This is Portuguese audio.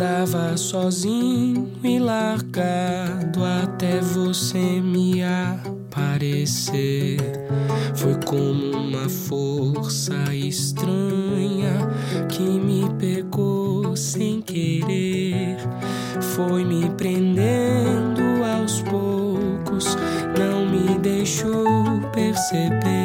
Andava sozinho e largado até você me aparecer. Foi como uma força estranha que me pegou sem querer. Foi me prendendo aos poucos, não me deixou perceber.